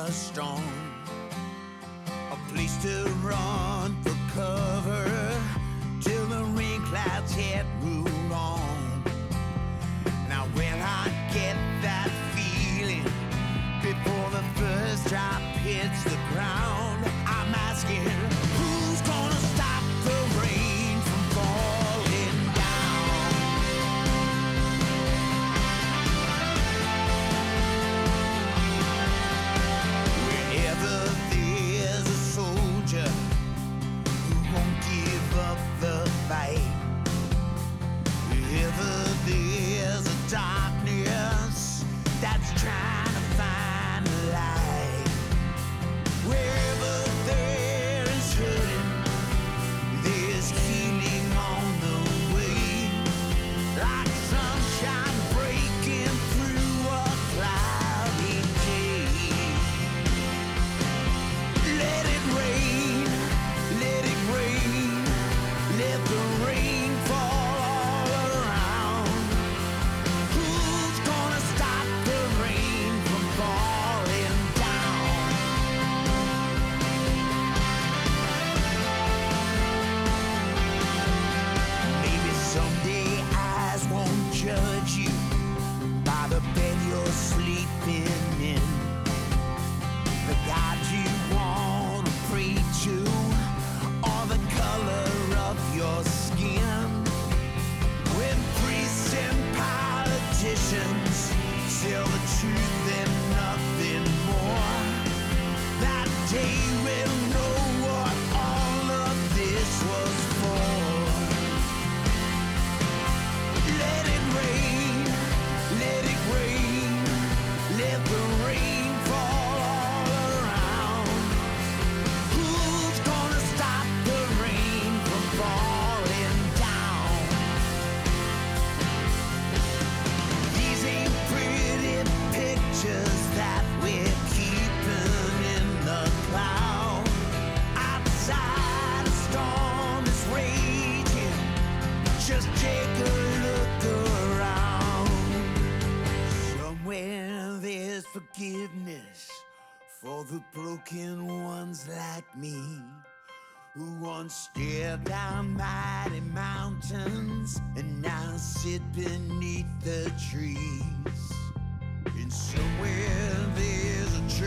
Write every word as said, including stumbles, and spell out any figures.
a storm, a place to run for cover till the rain clouds hit move on. Now will I get that feeling before the first drop hits the ground? I'm asking, who's gonna stop the rain from falling down? Wherever there's a soldier who won't give up the fight, wherever there's a darkness that's trying to find a light, wherever there is hurting, there's healing on the way, like sunshine breaking through a cloudy day. Let it rain, let it rain, let the rain fall all around. Who's gonna stop the rain from falling down? Maybe someday eyes won't judge you by the bed you're sleeping in, the God you wanna pray to, or the color of your skin. When priests and politicians tell the truth and nothing more, that day we'll know what all of this was for. Let it rain, let it rain, let the rain fall all around. Who's gonna stop the rain from falling down? These ain't pretty pictures that we're keeping in the cloud. Outside a storm is raging, just take a look around. Somewhere there's forgiveness for the broken ones like me, who once stared down mighty mountains and now sit beneath the trees. And somewhere there's a